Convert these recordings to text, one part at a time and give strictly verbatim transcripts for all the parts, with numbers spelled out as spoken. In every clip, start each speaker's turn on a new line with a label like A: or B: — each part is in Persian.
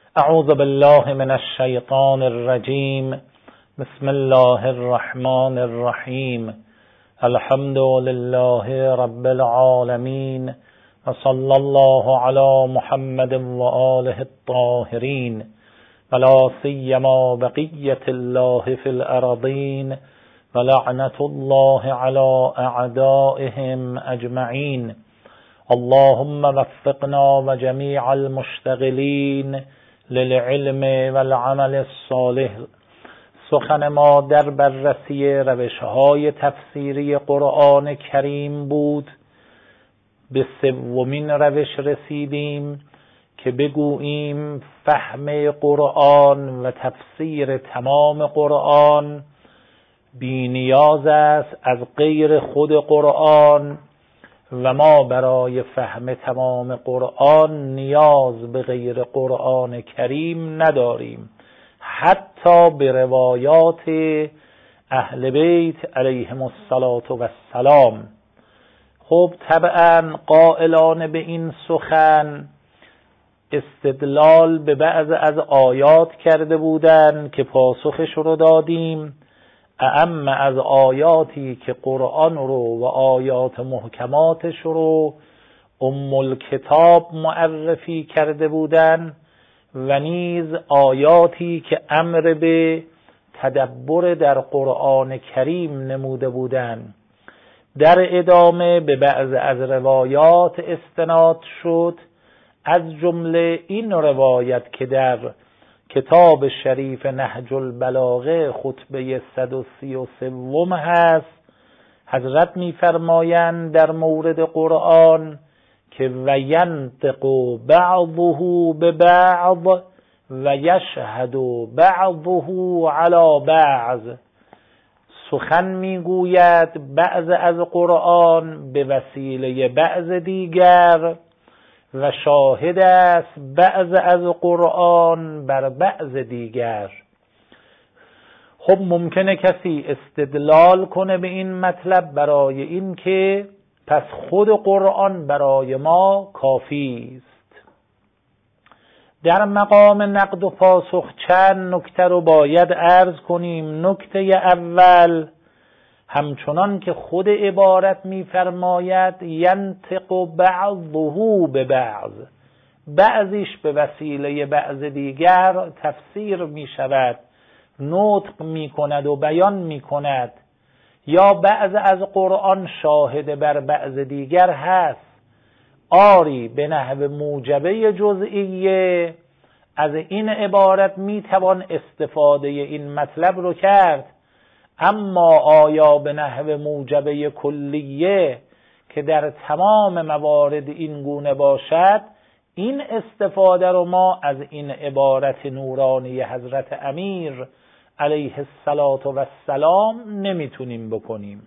A: اعوذ بالله من الشیطان الرجیم. بسم الله الرحمن الرحیم. الحمد لله رب العالمین و صلی الله علی محمد و آله الطاهرین و لا سیما بقیة الله فی الارضین و لعنة الله علی اعدائهم اجمعین. اللهم وفقنا و جمیع المشتغلین للعلم والعمل الصالح. سخن ما در بررسی روش‌های تفسیری قرآن کریم بود. به سومین روش رسیدیم که بگوییم فهم قرآن و تفسیر تمام قرآن بی نیاز است از غیر خود قرآن و ما برای فهم تمام قرآن نیاز به غیر قرآن کریم نداریم، حتی به روایات اهل بیت علیهم السلام. خب طبعا قائلان به این سخن استدلال به بعض از آیات کرده بودند که پاسخش رو دادیم. اعم از آیاتی که قرآن رو و آیات محکماتش رو ام الکتاب معرفی کرده بودند و نیز آیاتی که امر به تدبر در قرآن کریم نموده بودند. در ادامه به بعض از روایات استناد شد، از جمله این روایت که در کتاب شریف نهج البلاغه خطبه صد و سی و سوم هست. حضرت می‌فرمایند در مورد قرآن که و ینطق بعضه ببعض و یشهد بعضه علی بعض. سخن میگوید بعض از قرآن به وسیله بعض دیگر و شاهد است بعض از قرآن بر بعض دیگر. خب ممکنه کسی استدلال کنه به این مطلب برای این که پس خود قرآن برای ما کافی است. در مقام نقد و پاسخ چند نکته رو باید عرض کنیم. نکته اول، همچنان که خود عبارت می‌فرماید ینطق بعضه به بعض، بعضیش به وسیله بعض دیگر تفسیر می‌شود، نطق می‌کند و بیان می‌کند، یا بعض از قرآن شاهد بر بعض دیگر هست. آری به نحو موجبه جزئیه از این عبارت میتوان استفاده این مطلب رو کرد، اما آیا به نحو موجبه کلیه که در تمام موارد این گونه باشد، این استفاده رو ما از این عبارت نورانی حضرت امیر علیه السلام نمیتونیم بکنیم.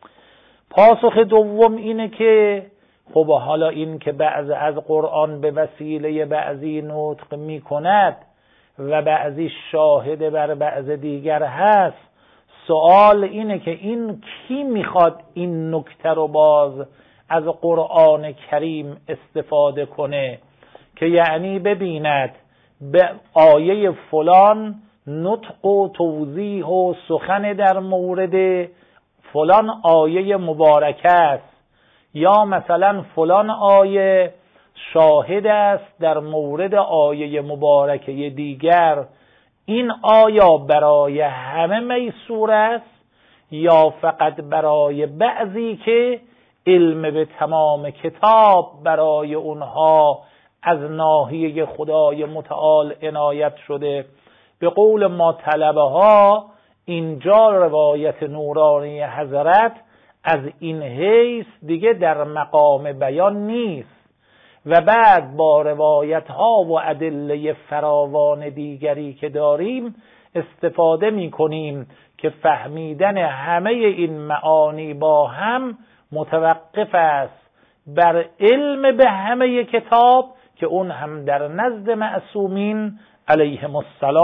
A: پاسخ دوم اینه که خب حالا این که بعض از قرآن به وسیله بعضی نطق می کند و بعضی شاهد بر بعض دیگر هست، سوال اینه که این کی میخواد این نکته رو باز از قرآن کریم استفاده کنه که یعنی ببیند به آیه فلان نطق و توضیح و سخن در مورد فلان آیه مبارکه است، یا مثلا فلان آیه شاهد است در مورد آیه مبارکه دیگر. این آیا برای همه میسور است یا فقط برای بعضی که علم به تمام کتاب برای اونها از ناحیه خدای متعال عنایت شده؟ به قول ما طلبه ها اینجا روایت نورانی حضرت از این حیث دیگه در مقام بیان نیست و بعد با روایت ها و ادله فراوان دیگری که داریم استفاده می کنیم که فهمیدن همه این معانی با هم متوقف است بر علم به همه کتاب که اون هم در نزد معصومین علیهم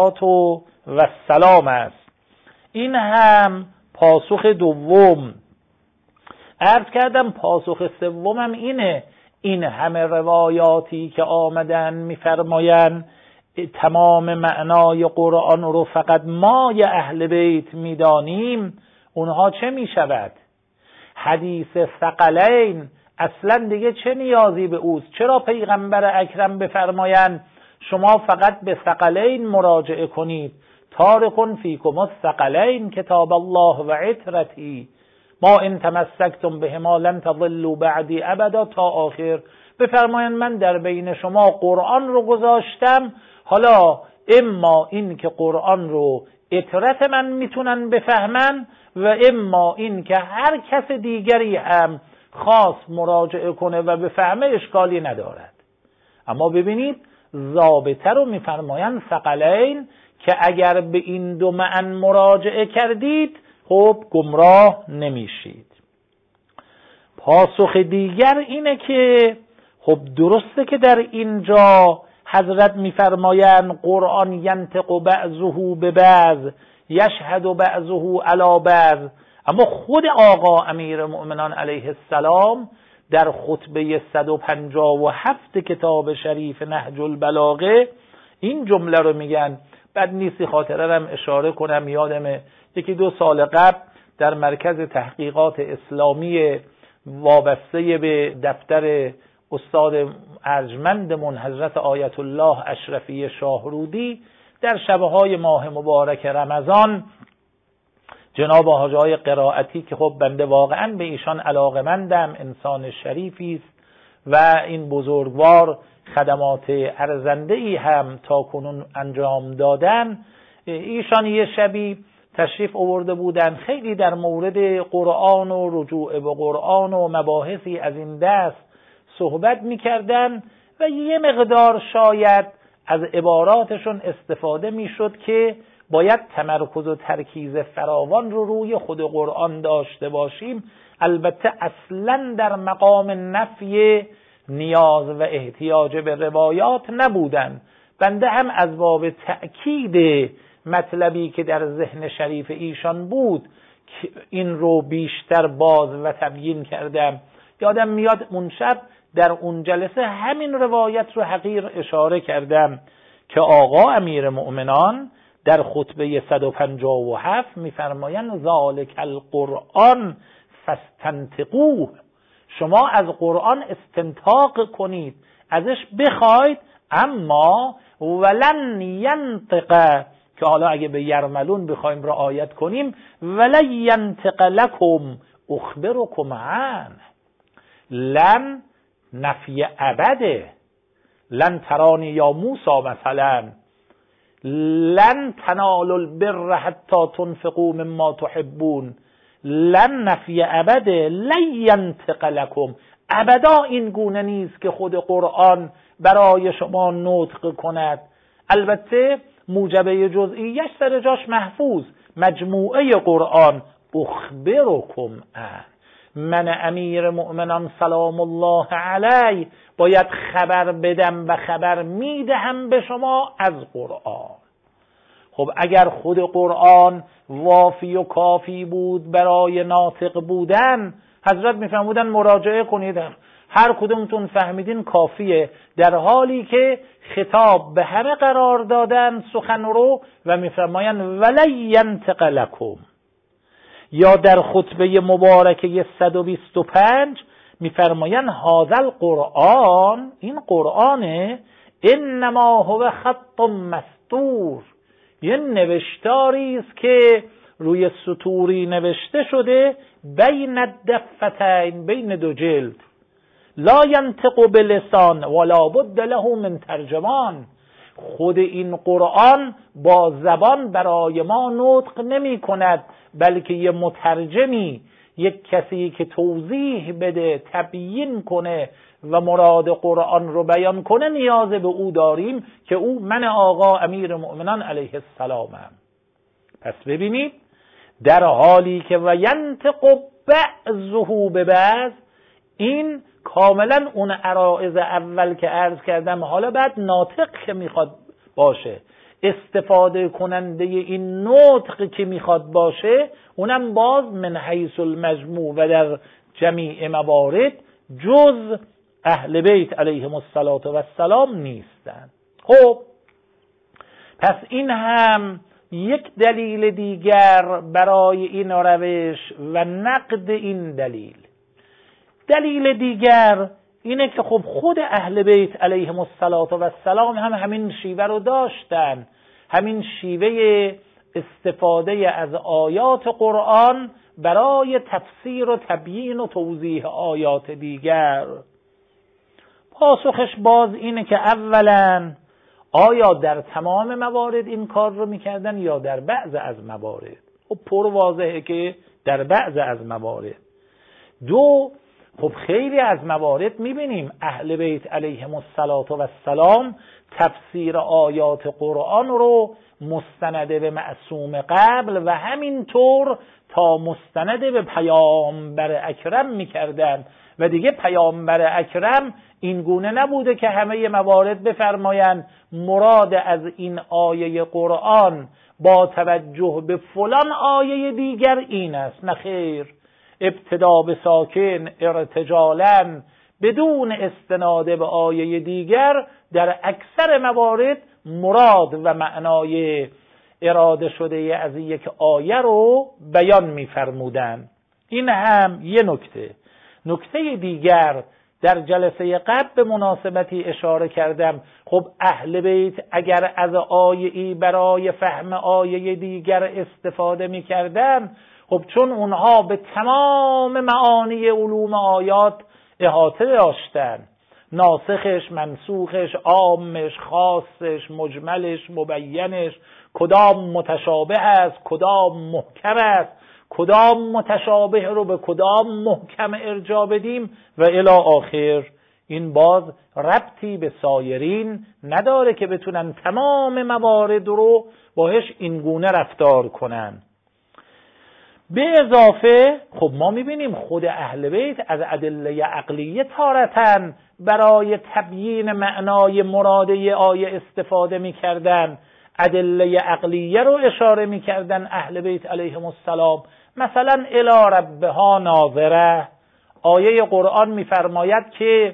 A: السلام است. این هم پاسخ دوم. عرض کردم پاسخ سومم اینه، این همه روایاتی که آمدن میفرمایند تمام معنای قرآن رو فقط ما ی اهل بیت میدانیم، اونها چه میشود؟ حدیث ثقلین اصلا دیگه چه نیازی به اوست؟ چرا پیغمبر اکرم بفرمایند شما فقط به ثقلین مراجعه کنید؟ تارکن فیکم الثقلین کتاب الله و عترتی ما ان تمسکتم بهما لن تضلوا بعدی ابدا تا آخر. بفرمایند من در بین شما قرآن رو گذاشتم، حالا اما این که قرآن رو عترت من میتونن بفهمن و اما این که هر کس دیگری هم خاص مراجعه کنه و بفهمه اشکالی ندارد. اما ببینید ضابطه رو میفرمایند ثقلین که اگر به این دو معنی مراجعه کردید خب گمراه نمیشید. پاسخ دیگر اینه که خب درسته که در اینجا حضرت میفرمایند قرآن ینطق بعضه به بعض یشهد بعضه علی بعض، اما خود آقا امیرالمؤمنان علیه السلام در خطبه صد و پنجاه و هفت کتاب شریف نهج البلاغه این جمله رو میگن. بعد نیستی خاطره هم اشاره کنم، یادمه یکی دو سال قبل در مرکز تحقیقات اسلامی وابسته به دفتر استاد ارجمندمون حضرت آیت الله اشرفی شاهرودی در شبهای ماه مبارک رمضان جناب حاج آقای قرائتی که خب بنده واقعا به ایشان علاقمندم، انسان شریفی است و این بزرگوار خدمات ارزنده ای هم تا کنون انجام دادن، ایشان یه شبی تشریف آورده بودن، خیلی در مورد قرآن و رجوع به قرآن و مباحثی از این دست صحبت میکردن و یه مقدار شاید از عباراتشون استفاده میشد که باید تمرکز و ترکیز فراوان رو روی خود قرآن داشته باشیم. البته اصلا در مقام نفی نیاز و احتیاج به روایات نبودن. بنده هم از باب تأکید مطلبی که در ذهن شریف ایشان بود که این رو بیشتر باز و تبیین کردم. یادم میاد اون شب در اون جلسه همین روایت رو حقیر اشاره کردم که آقا امیر مؤمنان در خطبه صد و پنجاه و هفت میفرمایند ذالک القرآن فاستنطقوه، شما از قرآن استنطاق کنید، ازش بخواید، اما ولن ینطق، که حالا اگه به یرملون بخوایم رعایت کنیم، ولن ینطق لکم اخبرکم عنه، لن نفی ابده، لن ترانی یا موسی مثلا، لن تنالوا البر حتی تنفقوا مما تحبون، لن نفی ابده، لن ینطق لکم، ابدا این گونه نیست که خود قرآن برای شما نطق کند. البته موجبه جزئیش سر جاش محفوظ، مجموعه قرآن اخبرکم عنه، من امیر مؤمنان سلام الله علیه باید خبر بدم و خبر میدهم به شما از قرآن. خب اگر خود قرآن وافی و کافی بود برای ناطق بودن، حضرت میفرمودن مراجعه کنید، هر کدومتون فهمیدین کافیه، در حالی که خطاب به همه قرار دادن سخن رو و میفرمایند ولن ینطق لکم. یا در خطبه مبارکه صد و بیست و پنج میفرمایند هذا القرآن، این قرآنه، انما هو خط مستور، یه نوشتاری است که روی سطوری نوشته شده بین الدفتین، بین دو جلد، لا ینطق بلسان ولا بد له من ترجمان. خود این قرآن با زبان برای ما نطق نمی کند، بلکه یه مترجمی، یک کسی که توضیح بده، تبیین کنه و مراد قرآن رو بیان کنه نیاز به او داریم که او من آقا امیر مؤمنان علیه السلامم. پس ببینید در حالی که و ینطق بعضه به بعض، این کاملا اون عرائض اول که عرض کردم، حالا بعد ناطق که میخواد باشه، استفاده کننده این نطق که میخواد باشه، اونم باز من حیث المجموع و در جمیع موارد جز اهل بیت علیهم الصلاة و السلام نیستن. خب پس این هم یک دلیل دیگر برای این روش و نقد این دلیل. دلیل دیگر اینه که خب خود اهل بیت علیهم السلام هم همین شیوه رو داشتن، همین شیوه استفاده از آیات قرآن برای تفسیر و تبیین و توضیح آیات دیگر. پاسخش باز اینه که اولا آیا در تمام موارد این کار رو میکردن یا در بعض از موارد؟ خب پر واضحه که در بعض از موارد. دو، خب خیلی از موارد میبینیم اهل بیت علیهم السلام تفسیر آیات قرآن رو مستنده به معصوم قبل و همینطور تا مستنده به پیامبر اکرم میکردن و دیگه پیامبر اکرم این گونه نبوده که همه موارد بفرمایند مراد از این آیه قرآن با توجه به فلان آیه دیگر این است. نه خیر، ابتدا به ساکن ارتجالاً بدون استناد به آیه دیگر در اکثر موارد مراد و معنای اراده شده از یک آیه رو بیان می‌فرمودند. این هم یه نکته. نکته دیگر، در جلسه قبل به مناسبتی اشاره کردم، خب اهل بیت اگر از آیه‌ای برای فهم آیه دیگر استفاده می‌کردند، خب چون اونها به تمام معانی علوم آیات احاطه داشتن، ناسخش، منسوخش، عامش، خاصش، مجملش، مبینش، کدام متشابه است، کدام محکم است، کدام متشابه رو به کدام محکم ارجاع بدیم و الی آخر. این باز ربطی به سایرین نداره که بتونن تمام موارد رو باهش این گونه رفتار کنن. به اضافه خب ما میبینیم خود اهل بیت از ادله عقلیه تارتن برای تبیین معنای مراده آیه استفاده میکردن، ادله عقلیه رو اشاره میکردن اهل بیت علیهم السلام. مثلا الی ربها ناظره، آیه قرآن میفرماید که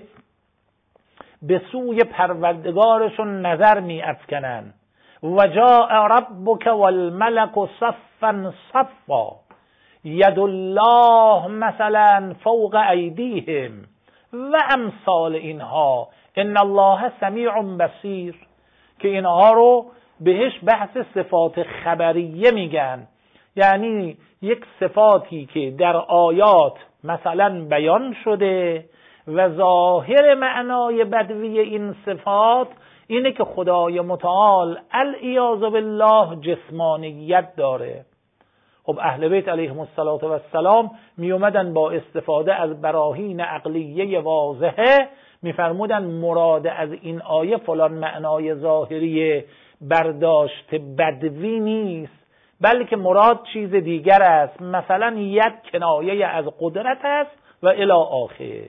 A: به سوی پروردگارشون نظر میافکنن و جاء ربک والملک صفا صفا ید الله مثلا فوق ایدیهم و امثال اینها ان الله سمیع بصیر، که اینها رو بهش بحث صفات خبریه میگن، یعنی یک صفاتی که در آیات مثلا بیان شده و ظاهر معنای بدوی این صفات اینه که خدای متعال العیاذ بالله جسمانیت داره. خب اهل بیت علیهم السلام می اومدن با استفاده از براهین عقلیه واضحه میفرمودن مراد از این آیه فلان معنای ظاهری برداشت بدوی نیست، بلکه مراد چیز دیگر است، مثلا ید کنایه از قدرت است و الی آخر.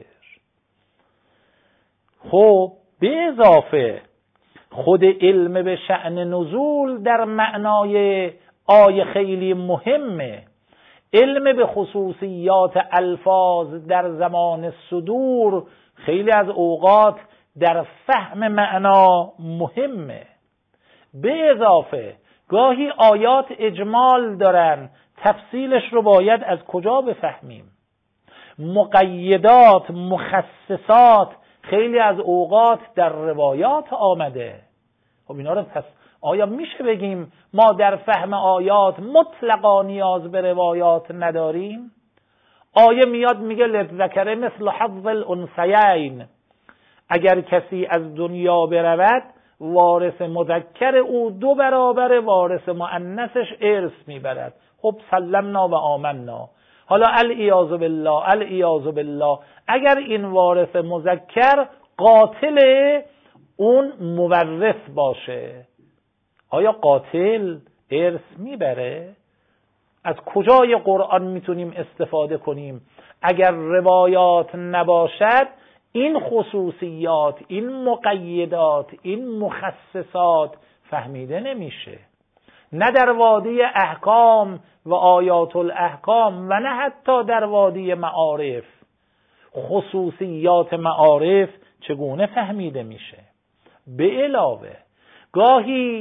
A: خب به اضافه خود علم به شأن نزول در معنای آیه خیلی مهمه. علم به خصوصیات الفاظ در زمان صدور خیلی از اوقات در فهم معنا مهمه. به اضافه گاهی آیات اجمال دارن، تفصیلش رو باید از کجا بفهمیم؟ مقیدات، مخصصات خیلی از اوقات در روایات آمده. خب اینا رو پس آیا میشه بگیم ما در فهم آیات مطلقا نیاز به روایات نداریم؟ آیه میاد میگه للذکر مثل حظ الانثیین، اگر کسی از دنیا برود وارث مذکر او دو برابر وارث مؤنثش ارث میبرد. خب سلمنا و آمنا. حالا العیاذ بالله العیاذ بالله اگر این وارث مذکر قاتل اون مورث باشه، آیا قاتل ارث میبره؟ از کجای قرآن میتونیم استفاده کنیم؟ اگر روایات نباشد این خصوصیات، این مقیدات، این مخصصات فهمیده نمیشه. نه در وادی احکام و آیات الاحکام و نه حتی در وادی معارف. خصوصیات معارف چگونه فهمیده میشه؟ به علاوه گاهی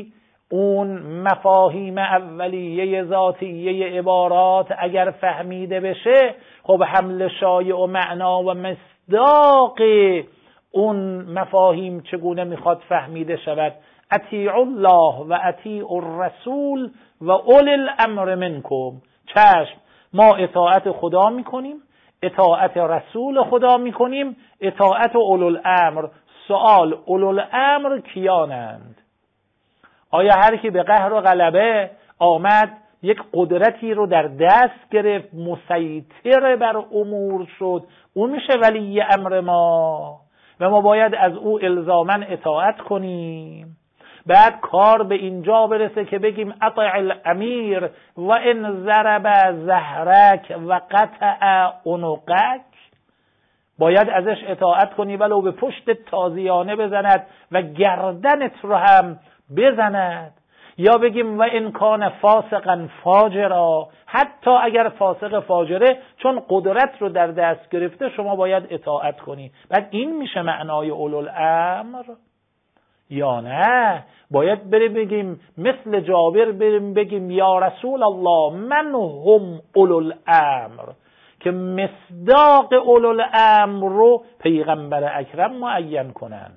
A: اون مفاهیم اولیه ذاتیه عبارات اگر فهمیده بشه، خب حمل شایع و معنا و مصداق اون مفاهیم چگونه میخواد فهمیده شود؟ اطیعوا الله و اطیعوا الرسول و اولی الامر منکم. چشم، ما اطاعت خدا میکنیم، اطاعت رسول خدا میکنیم، اطاعت اولو الامر. سوال، اولو الامر کیانند؟ آیا هر کی به قهر و غلبه آمد یک قدرتی رو در دست گرفت، مسیطر بر امور شد، اون میشه ولی امر ما و ما باید از او الزاماً اطاعت کنیم؟ بعد کار به اینجا برسه که بگیم اطع الامیر و ان ضرب ظهرک و قطع عنقک، باید ازش اطاعت کنی ولو به پشت تازیانه بزند و گردنت رو هم بزند. یا بگیم و ان کان فاسقا فاجرا، حتی اگر فاسق فاجره چون قدرت رو در دست گرفته شما باید اطاعت کنی. بعد این میشه معنای اولو الامر یا نه؟ باید بریم بگیم مثل جابر بریم بگیم یا رسول الله من هم اولو الامر، که مصداق اولو الامر رو پیغمبر اکرم معین کنن.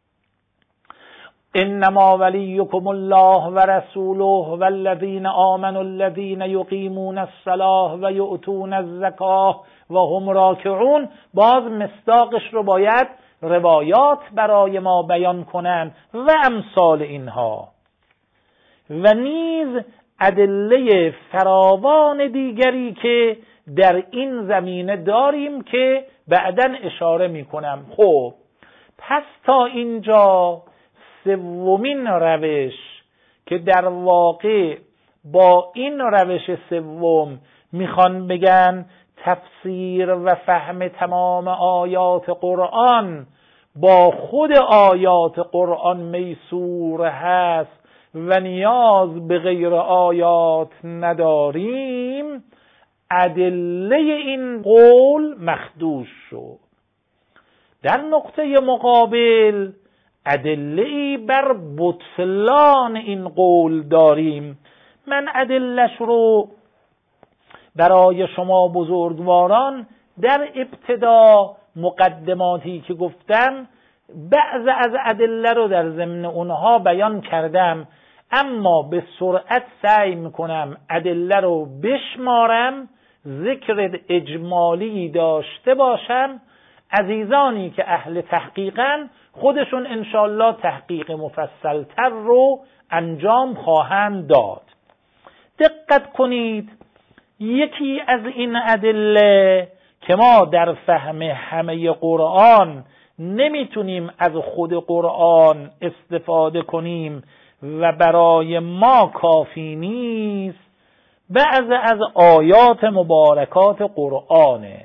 A: انما ولیکم الله و رسوله والذین آمنوا الذین یقیمون الصلاة و یؤتون الزکاة و هم راکعون. باز مصداقش رو باید روایات برای ما بیان کنن و امثال اینها. و نیز ادله فراوان دیگری که در این زمینه داریم که بعداً اشاره میکنم. خب پس تا اینجا سومین روش که در واقع با این روش سوم میخوان بگن تفسیر و فهم تمام آیات قرآن با خود آیات قرآن میسور هست و نیاز به غیر آیات نداریم، ادله این قول مخدوش شد. در نقطه مقابل ادله‌ای بر بطلان این قول داریم. من ادله‌اش رو برای شما بزرگواران در ابتدا مقدماتی که گفتم بعض از ادله رو در ضمن اونها بیان کردم، اما به سرعت سعی میکنم ادله رو بشمارم، ذکر اجمالی داشته باشم. عزیزانی که اهل تحقیقن خودشون انشالله تحقیق مفصلتر رو انجام خواهند داد. دقت کنید، یکی از این ادله که ما در فهم همه قرآن نمیتونیم از خود قرآن استفاده کنیم و برای ما کافی نیست، بعض از آیات مبارکات قرآنه.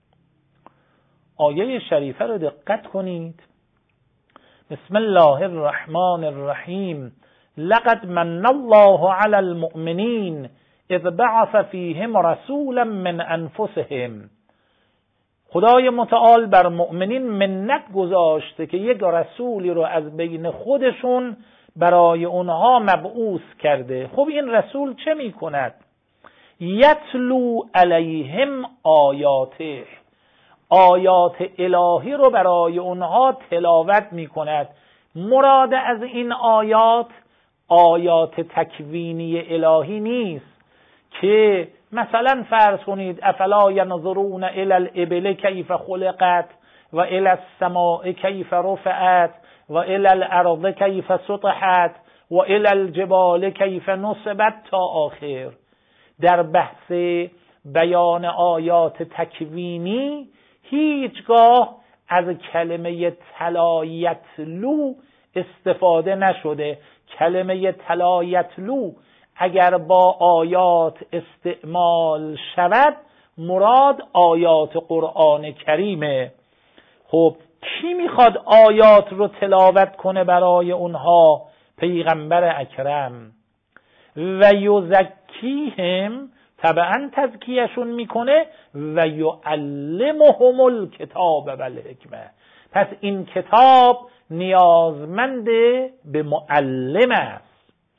A: آیه شریفه رو دقت کنید. بسم الله الرحمن الرحیم. لقد من الله علی المؤمنین اذ بعث فیهم رسولا من انفسهم. خدای متعال بر مؤمنین منت گذاشته که یک رسولی رو از بین خودشون برای اونها مبعوث کرده. خب این رسول چه می کند؟ یتلو علیهم آیاته، آیات الهی رو برای اونها تلاوت می کند. مراد از این آیات آیات تکوینی الهی نیست که مثلا فرض کنید افلا ینظرون الی الابل کیف خلقت و الی السماء کیف رفعت و الی الارض کیف سطحت و الی الجبال کیف نصبت تا آخر. در بحث بیان آیات تکوینی هیچگاه از کلمه تلا یتلو استفاده نشده. کلمه تلا یتلو اگر با آیات استعمال شود مراد آیات قرآن کریمه. خب کی میخواد آیات رو تلاوت کنه برای اونها؟ پیغمبر اکرم. و یزکیهم، طبعا تزکیهشون میکنه، و یعلمهم الکتاب و الحکمه. پس این کتاب نیازمند به معلم است.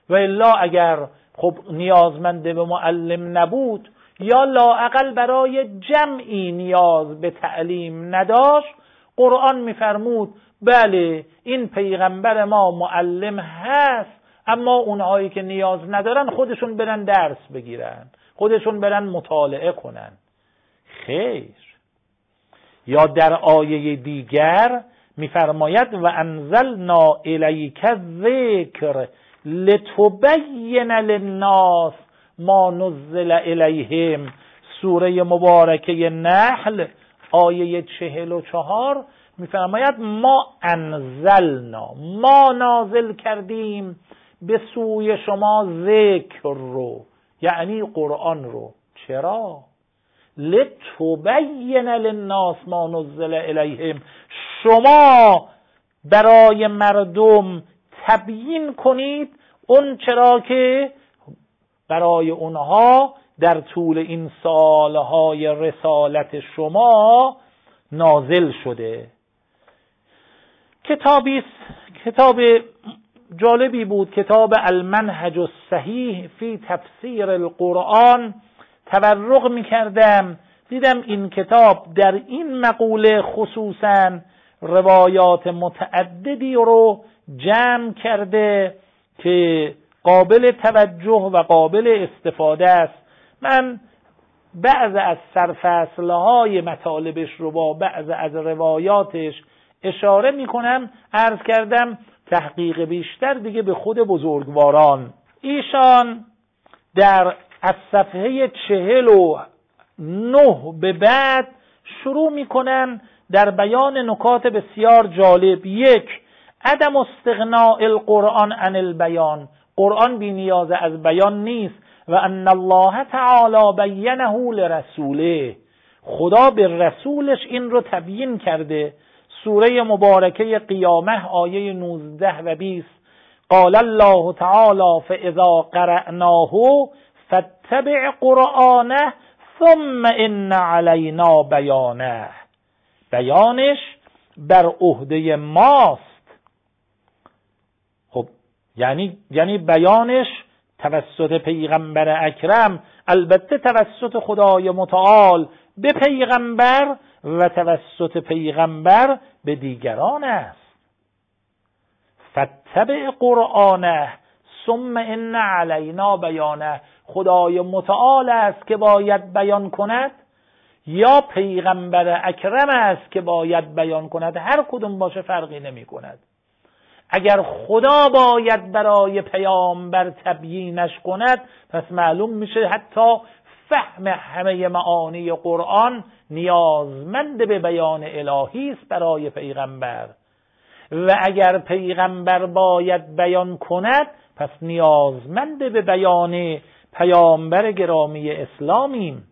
A: و الا اگر خب نیازمند به معلم نبود یا لااقل برای جمعی نیاز به تعلیم نداشت، قرآن میفرمود بله این پیغمبر ما معلم هست، اما اونهایی که نیاز ندارن خودشون برن درس بگیرن، خودشون برن مطالعه کنن. خیر. یا در آیه دیگر میفرماید و انزلنا الیک الذکر لتبین للناس ما نزل الیهم، سوره مبارکه نحل آیه چهل و چهار میفرماید ما انزلنا، ما نازل کردیم به سوی شما ذکر رو، یعنی قرآن رو. چرا؟ لتبین للناس ما نزل الیهم، شما برای مردم تبیین کنید اون چرا که برای اونها در طول این سالهای رسالت شما نازل شده. کتابی کتاب جالبی بود، کتاب المنهج الصحیح فی تفسیر القرآن. تورق می‌کردم دیدم این کتاب در این مقوله خصوصاً روایات متعددی رو جمع کرده که قابل توجه و قابل استفاده است. من بعض از سرفصل‌های مطالبش رو با بعض از روایاتش اشاره می‌کنم. عرض کردم تحقیق بیشتر دیگه به خود بزرگواران. ایشان در از صفحه چهل و نه به بعد شروع میکنن در بیان نکات بسیار جالب. یک، عدم استغناء القرآن عن البیان، قرآن بی نیاز از بیان نیست. و ان الله تعالی بینه لرسوله، خدا به رسولش این رو تبیین کرده. سوره مبارکه قیامه آیه نوزده و بیست، قال الله تعالی فاذا قرأناه فاتبع قرآنه ثم ان علینا بیانه، بیانش بر عهده ماست. خب یعنی یعنی بیانش توسط پیغمبر اکرم، البته توسط خدای متعال به پیغمبر و توسط پیغمبر به دیگران است. فاتبع قرآنه ثم ان علینا بیانه، خدای متعال است که باید بیان کند یا پیغمبر اکرم است که باید بیان کند؟ هر کدوم باشه فرقی نمی کند. اگر خدا باید برای پیامبر تبیینش کند، پس معلوم میشه حتی فهم همه معانی قرآن نیازمند به بیان الهی است برای پیغمبر. و اگر پیغمبر باید بیان کند، پس نیازمند به بیان پیامبر گرامی اسلامیم.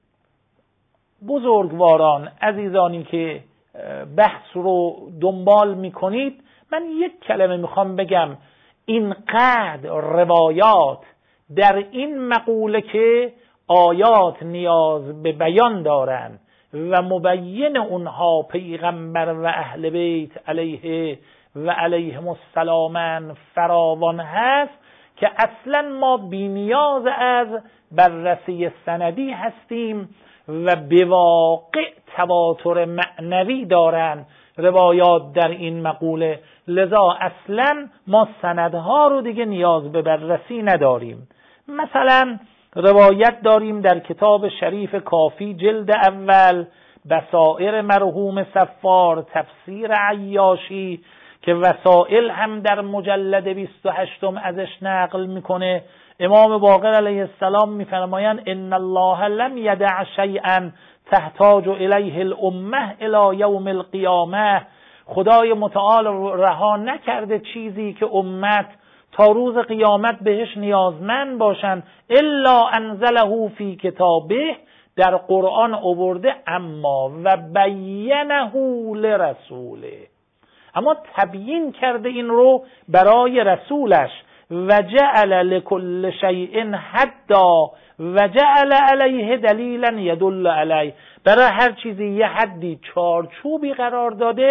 A: بزرگواران، عزیزانی که بحث رو دنبال میکنید، من یک کلمه میخوام بگم. اینقدر روایات در این مقوله که آیات نیاز به بیان دارند و مبین اونها پیغمبر و اهل بیت علیه و علیهم السلام فراوان هست که اصلا ما بی نیاز از بررسی سندی هستیم و به واقع تواتر معنوی دارند روایات در این مقوله. لذا اصلا ما سندها رو دیگه نیاز به بررسی نداریم. مثلا روایت داریم در کتاب شریف کافی جلد اول، بصائر مرحوم صفار، تفسیر عیاشی که وسائل هم در مجلد بیست و هشتم ازش نقل میکنه. امام باقر علیه السلام میفرمایند ان الله لم یدع شیئا تحتاج الیه الامه الی یوم القیامه، خدای متعال رها نکرده چیزی که امت تا روز قیامت بهش نیازمند باشند، الا انزله فی کتابه، در قرآن آورده، اما و بینه لرسوله، اما تبیین کرده این رو برای رسولش. و جعل لكل شیء حدا و جعل علیه دلیلا یدل علیه، برای هر چیزی یه حدی چارچوبی قرار داده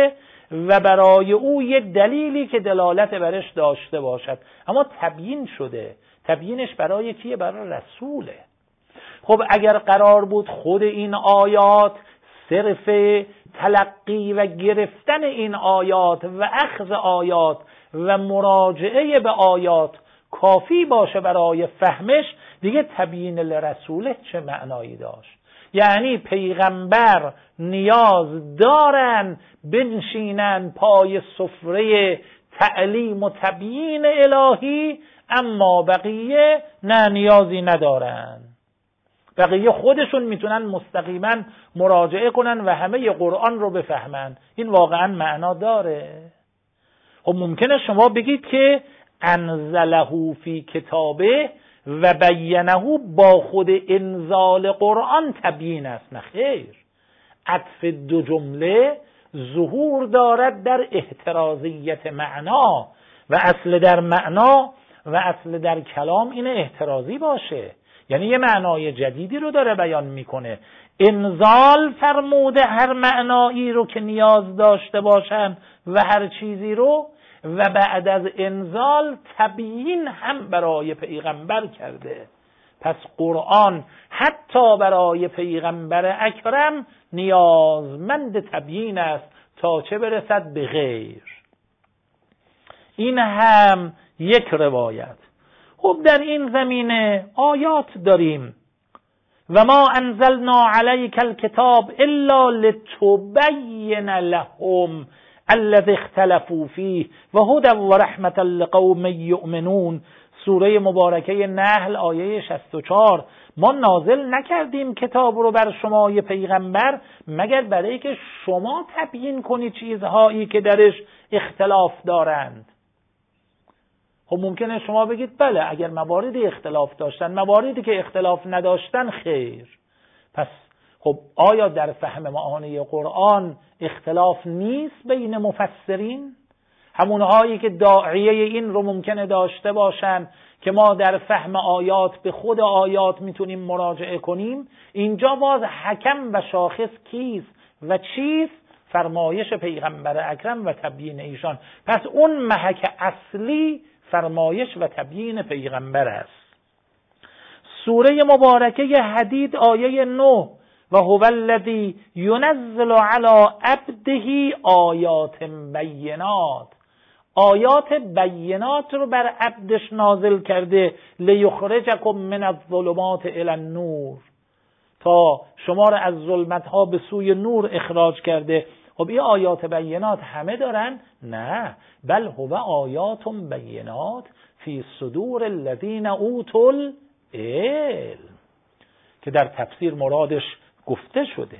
A: و برای او یه دلیلی که دلالت برش داشته باشد. اما تبیین شده. تبیینش برای کیه؟ برای رسوله. خب اگر قرار بود خود این آیات صرف تلقی و گرفتن این آیات و اخذ آیات و مراجعه به آیات کافی باشه برای فهمش، دیگه تبیین لرسوله چه معنایی داشت؟ یعنی پیغمبر نیاز دارن بنشینن پای سفره تعلیم و تبیین الهی، اما بقیه نه، نیازی ندارن. بقیه خودشون میتونن مستقیما مراجعه کنن و همه قرآن رو بفهمن. این واقعا معنا داره؟ خب ممکنه شما بگید که انزله فی کتابه و بینه با خود انزال قرآن تبیین است. نه خیر، عطف دو جمله ظهور دارد در احترازیت معنا و اصل در معنا و اصل در کلام این احترازی باشه، یعنی یه معنای جدیدی رو داره بیان میکنه. انزال فرموده هر معنایی رو که نیاز داشته باشن و هر چیزی رو، و بعد از انزال تبیین هم برای پیغمبر کرده. پس قرآن حتی برای پیغمبر اکرم نیازمند تبیین است تا چه برسد به غیر. این هم یک روایت. خب در این زمینه آیات داریم. و ما انزلنا علیک الکتاب الا لتبین لهم الذی اختلفوا فیه و هدی و رحمة لقوم یؤمنون. سوره مبارکه نحل آیه شصت و چهار. ما نازل نکردیم کتاب رو بر شما ی پیغمبر مگر برای که شما تبیین کنید چیزهایی که درش اختلاف دارند. خب ممکنه شما بگید بله، اگر مواردی اختلاف داشتن، مواردی که اختلاف نداشتن خیر. پس خب آیا در فهم معانی قرآن اختلاف نیست بین مفسرین؟ همونهایی که داعیه این رو ممکنه داشته باشن که ما در فهم آیات به خود آیات میتونیم مراجعه کنیم. اینجا باز حکم و شاخص کیست و چیست؟ فرمایش پیغمبر اکرم و تبیین ایشان. پس اون محک اصلی فرمایش و تبیین پیغمبر است. سوره مبارکه حدید آیه نه. و هو الذی ینزل علی عبده آیات بینات. آیات بینات رو بر عبدش نازل کرده. لیخرجکم من الظلمات الی النور، تا شما رو از ظلمت ها به سوی نور اخراج کرده. خب این آیات بینات همه دارن؟ نه، بل هو آیات بینات فی صدور الذین اوتوا العلم، که در تفسیر مرادش گفته شده.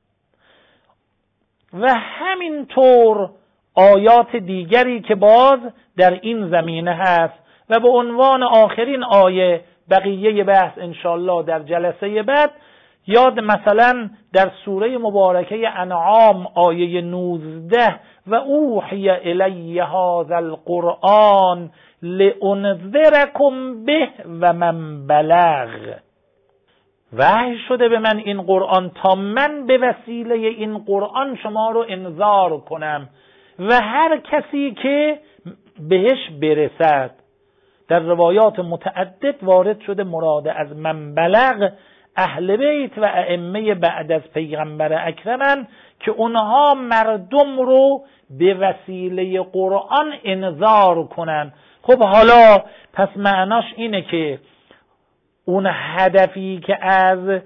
A: و همینطور آیات دیگری که باز در این زمینه هست. و به عنوان آخرین آیه بقیه بحث انشالله در جلسه بعد، یاد مثلا در سوره مبارکه انعام آیه نوزده. و اوحی الی هذا القرآن لانذرکم به و من بلغ. وحی شده به من این قرآن تا من به وسیله این قرآن شما رو انذار کنم و هر کسی که بهش برسد. در روایات متعدد وارد شده مراد از من بلغ اهل بیت و ائمه بعد از پیغمبر اکرمن که اونها مردم رو به وسیله قرآن انذار کنن. خب حالا پس معناش اینه که اون هدفی که از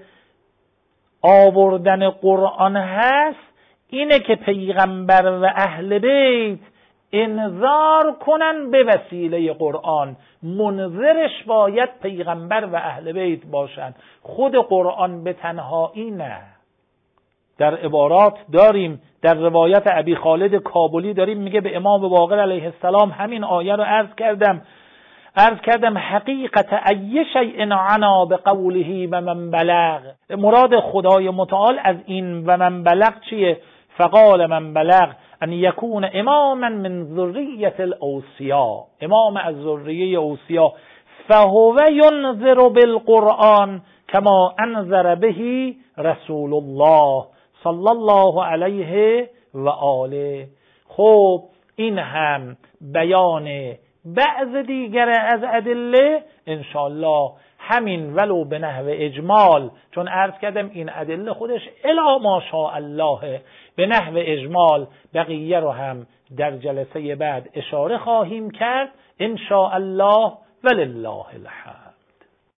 A: آوردن قرآن هست اینه که پیغمبر و اهل بیت انذار کنن به وسیله قرآن. منذرش باید پیغمبر و اهل بیت باشن، خود قرآن به تنهایی نه. در عبارات داریم، در روایت ابی خالد کابلی داریم، میگه به امام باقر علیه السلام همین آیه رو عرض کردم عرض کردم حقیقت ای شیء عنا بقوله و من بلغ. مراد خدای متعال از این و من بلغ چیه؟ فقال من بلغ ان یکون اماما من ذریه الاوصیا، امام از ذریه اوصیا. فهو ینذر بالقرآن کما انذر به رسول الله صلی الله علیه و آله. خب این هم بیان بعض دیگر از ادله، انشاءالله همین ولو به نحو اجمال، چون عرض کردم این ادله خودش الا ماشاءالله به نحو اجمال، بقیه رو هم در جلسه بعد اشاره خواهیم کرد انشاءالله. ولله الحمد.